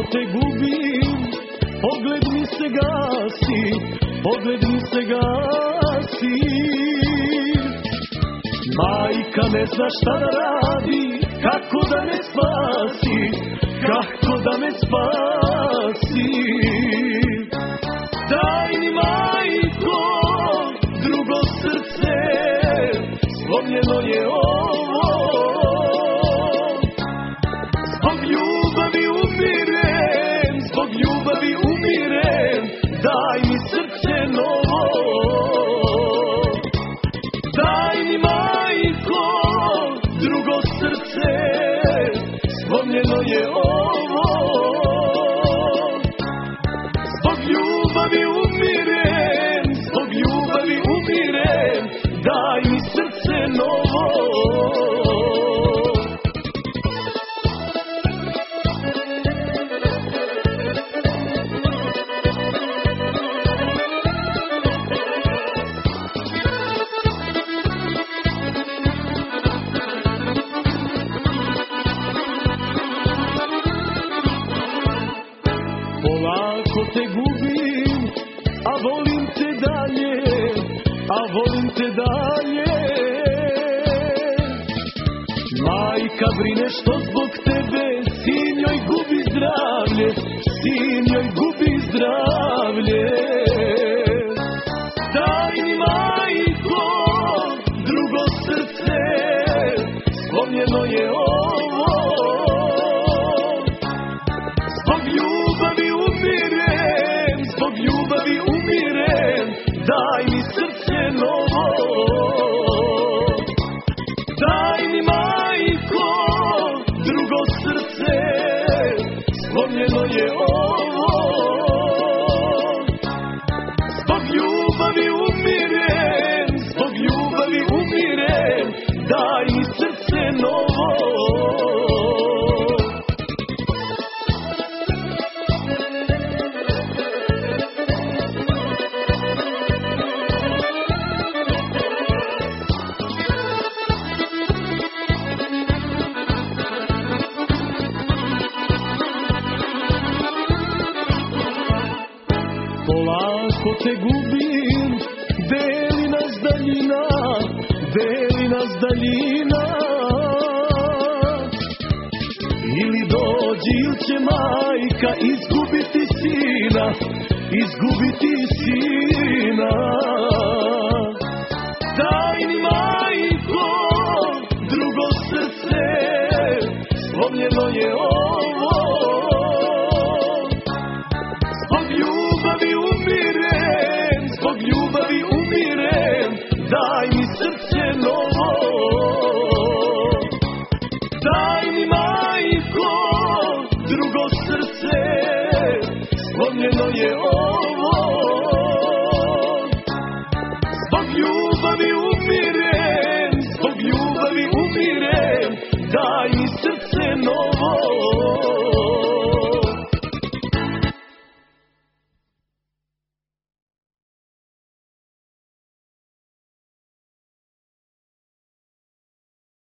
te gubim, pogled mi se gasi, pogled mi se gasi. Majka ne zna šta da radi, kako da me spasi, kako da me spasi. Daj mi, majko, drugo srce, slomljeno je ovo. Zbog ljubavi umirem, zbog ljubavi umirem, daj mi srce novo. Daj mi, majko, drugo srce, slomljeno je ovo. Zbog ljubavi umirem, zbog ljubavi umirem, daj mi srce novo. Polako te gubim, a volim te dalje, a volim te dalje. Majka brine što zbog tebe, sin joj gubi zdravlje, sin joj gubi zdravlje. Daj mi, majko, drugo srce, slomljeno je ovo. Zbog ljubavi umirem, zbog ljubavi umirem, daj mi srce novo. Daj mi, majko, drugo srce, slomljeno je ovo. Zbog ljubavi umirem, zbog ljubavi umirem, daj mi srce novo. Polako te gubim, deli nas daljina, deli nas daljina. Ili dođi ili će majka izgubiti sina, izgubiti sina.